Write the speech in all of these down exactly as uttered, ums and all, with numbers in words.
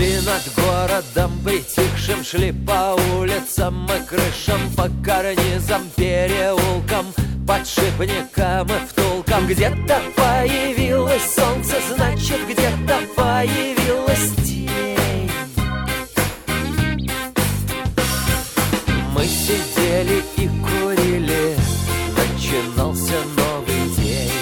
Шли над городом притихшим, шли по улицам и крышам, по карнизам, переулкам, подшипникам и втулкам. Где-то появилось солнце, значит, где-то появилась тень. Мы сидели и курили, начинался новый день.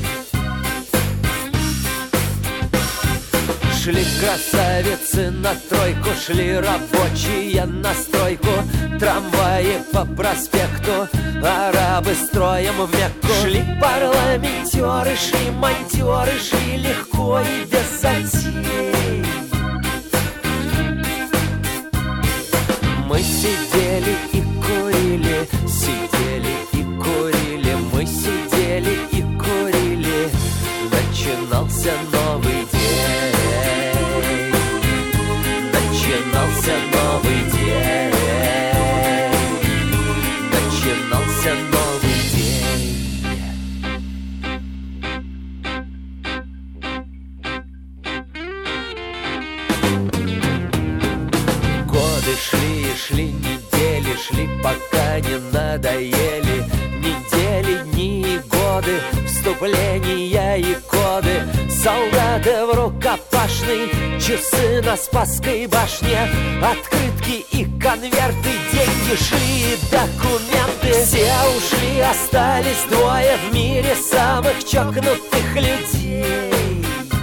Шли красавицы на тройку, шли рабочие на стройку, трамваи по проспекту, арабы строем в Мекку. Шли парламентеры, шли монтеры, шли легко и без затей. Мы сидели и курили, сидели и курили, мы сидели и курили, начинался новый день. Начинался новый день. Начинался новый день. Годы шли и шли, недели шли, пока не надоели. Недели, дни и годы, вступления и коды. Солдаты в рукопашной, часы на Спасской башне, открытки и конверты, деньги шли и документы. Все ушли, остались двое в мире самых чокнутых людей.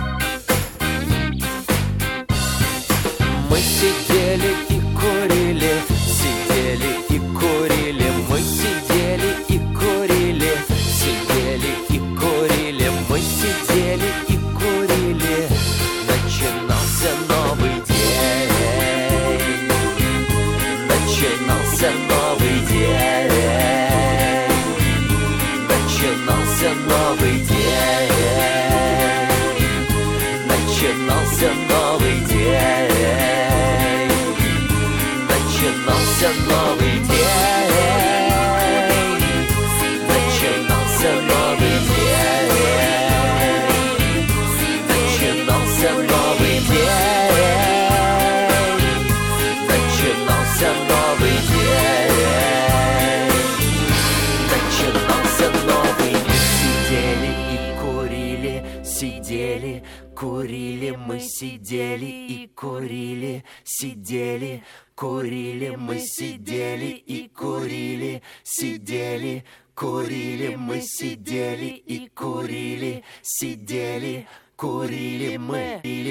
Мы сидели и курили, сидели и курили, мы сидели и курили, сидели и курили, мы сидели и курили. Начинался новый день. Начинался новый день. Начинался новый день. Начинался новый день. Начинался новый день. Начинался новый день. Начинался новый день. Начинался новый день. Начинался новый день. Сидели и курили, сидели, курили, мы сидели и курили, сидели, курили, мы сидели и курили, сидели, курили, мы сидели и курили, сидели, курили, мы.